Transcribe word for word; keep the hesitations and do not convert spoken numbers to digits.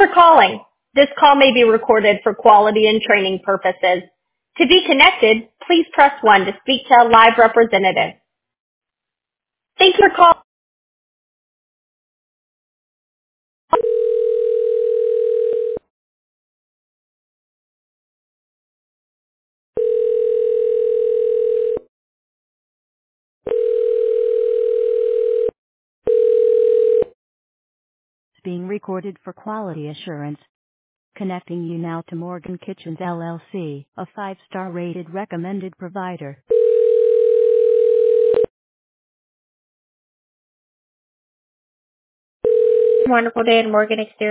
for calling. This call may be recorded for quality and training purposes. To be connected, please press one to speak to a live representative. Thanks for calling. Being recorded for quality assurance. Connecting you now to Morgan Kitchens L L C, a five-star rated recommended provider. Wonderful day in Morgan Exterior.